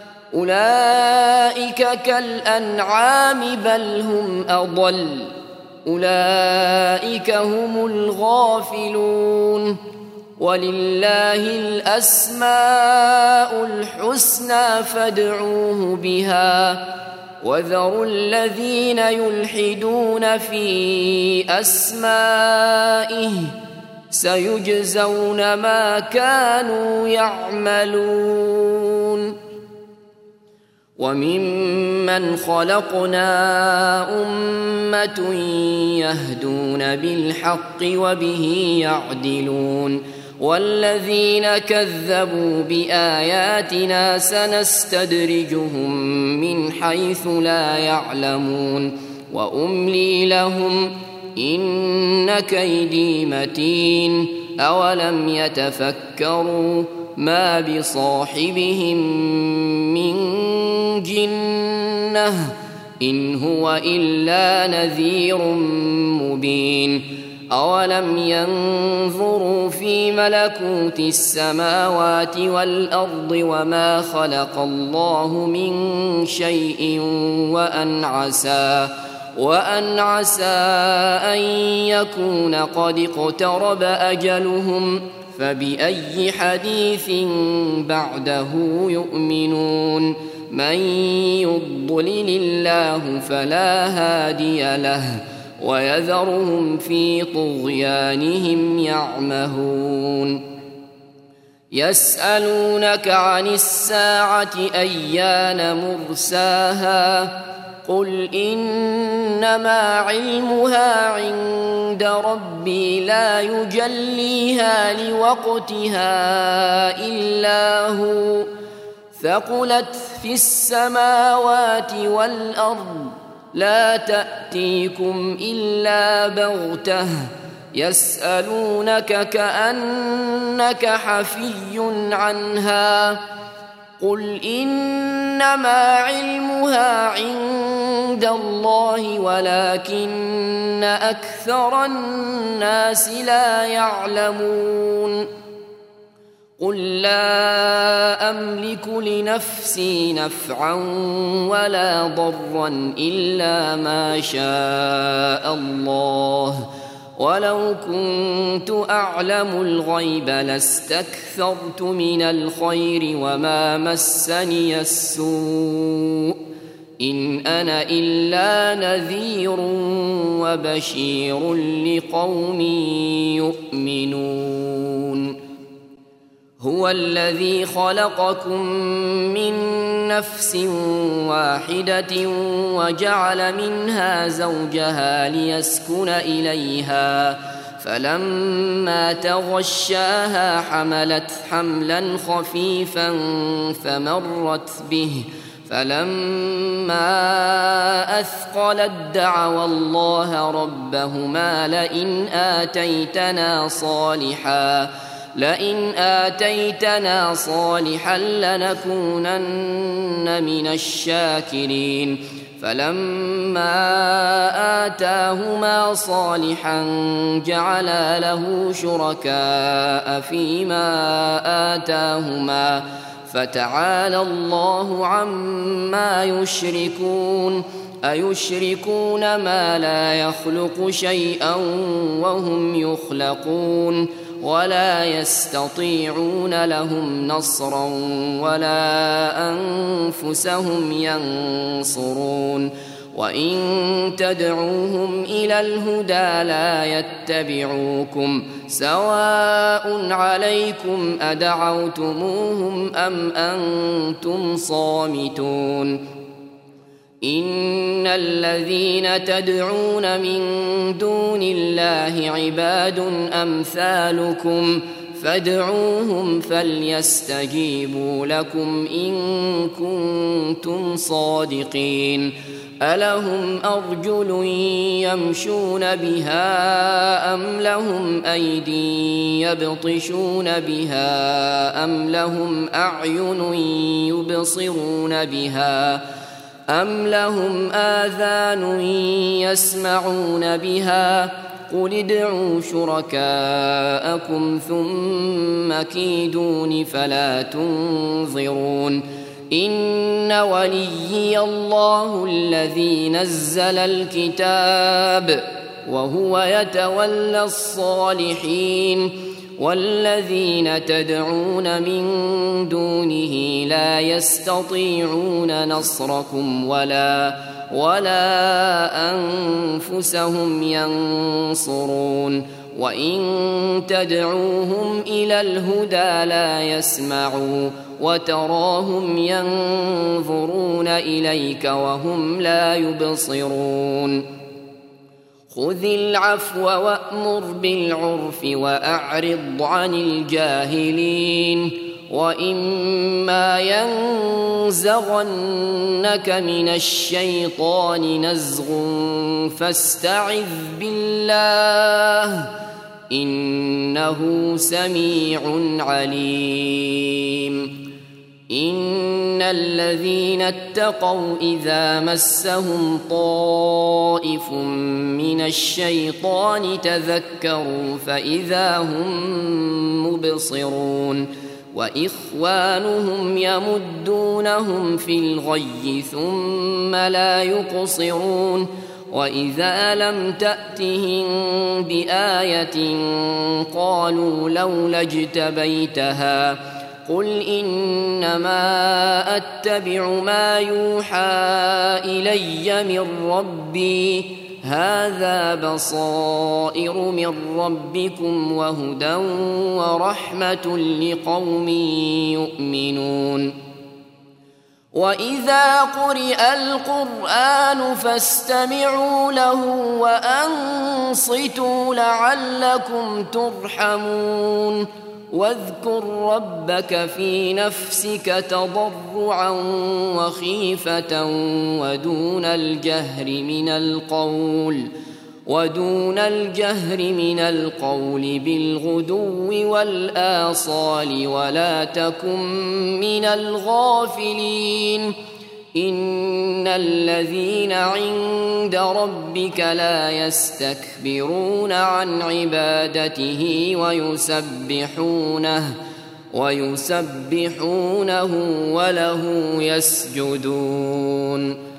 أولئك كالأنعام بل هم أضل أولئك هم الغافلون ولله الأسماء الحسنى فادعوه بها وذروا الذين يلحدون في أسمائه سيجزون ما كانوا يعملون وممن خلقنا أمة يهدون بالحق وبه يعدلون والذين كذبوا بآياتنا سنستدرجهم من حيث لا يعلمون وأملي لهم إن كيدي متين أولم يتفكروا ما بصاحبهم من جنة إن هو إلا نذير مبين أولم ينظروا في ملكوت السماوات والأرض وما خلق الله من شيء وأن عسى وأن عسى أن يكون قد اقترب أجلهم فبأي حديث بعده يؤمنون من يضلل الله فلا هادي له ويذرهم في طغيانهم يعمهون يسألونك عن الساعة أيان مرساها قل إنما علمها عند ربي لا يجليها لوقتها إلا هو ثقلت في السماوات والأرض لا تأتيكم إلا بغتة يسألونك كأنك حفي عنها قل إنما علمها عند الله ولكن أكثر الناس لا يعلمون قل لا أملك لنفسي نفعا ولا ضرا إلا ما شاء الله ولو كنت أعلم الغيب لاستكثرت من الخير وما مسني السوء إن أنا إلا نذير وبشير لقوم يؤمنون هو الذي خلقكم من نفس واحدة وجعل منها زوجها ليسكن إليها فلما تغشاها حملت حملا خفيفا فمرت به فلما أثقلت دعوا الله ربهما لئن آتيتنا صالحا لئن آتيتنا صالحا لنكونن من الشاكرين فلما آتاهما صالحا جعلا له شركاء فيما آتاهما فتعالى الله عما يشركون أيشركون ما لا يخلق شيئا وهم يخلقون ولا يستطيعون لهم نصرا ولا أنفسهم ينصرون وإن تدعوهم إلى الهدى لا يتبعوكم سواء عليكم أدعوتموهم أم أنتم صامتون إن الذين تدعون من دون الله عباد أمثالكم فادعوهم فليستجيبوا لكم إن كنتم صادقين ألهم أرجل يمشون بها أم لهم أيدي يبطشون بها أم لهم أعين يبصرون بها أم لهم آذان يسمعون بها قل ادعوا شركاءكم ثم كيدون فلا تنظرون إن وليي الله الذي نزل الكتاب وهو يتولى الصالحين والذين تدعون من دونه لا يستطيعون نصركم ولا ولا أنفسهم ينصرون وإن تدعوهم إلى الهدى لا يسمعوا وتراهم ينظرون إليك وهم لا يبصرون خذ العفو وأمر بالعرف وأعرض عن الجاهلين وإما ينزغنك من الشيطان نزغ فاستعذ بالله إنه سميع عليم إن الذين اتقوا إذا مسهم طائف من الشيطان تذكروا فإذا هم مبصرون وإخوانهم يمدونهم في الغي ثم لا يقصرون وإذا لم تأتهم بآية قالوا لولا اجتبيتها قل إنما أتبع ما يوحى إلي من ربي هذا بصائر من ربكم وهدى ورحمة لقوم يؤمنون وإذا قرئ القرآن فاستمعوا له وأنصتوا لعلكم ترحمون واذكر ربك في نفسك تضرعا وخيفة ودون الجهر من القول ودون الجهر من القول بالغدو والآصال ولا تكن من الغافلين إن الذين عند ربك لا يستكبرون عن عبادته ويسبحونه ويسبحونه وله يسجدون